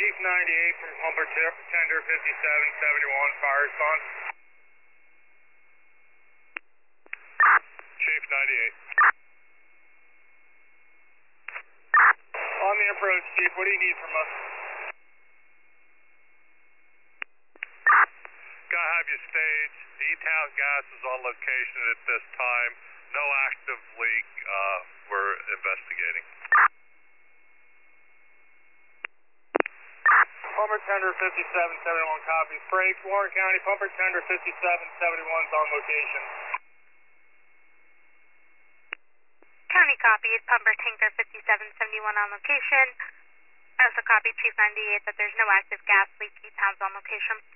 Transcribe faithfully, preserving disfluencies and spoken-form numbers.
Chief ninety-eight from pumper t- tender fifty-seven seventy-one, fire response. Chief ninety-eight. On the approach, Chief, what do you need from us? Gotta have you staged. E-Town gas is on location at this time. No active leak. Uh, we're investigating. Pumper tender fifty-seven seventy-one copies. Freight, Warren County, pumper tender fifty-seven seventy-one is on location. County copies, pumper tanker fifty-seven seventy-one on location. I also copy Chief ninety-eight that there's no active gas leak. E-Town's on location.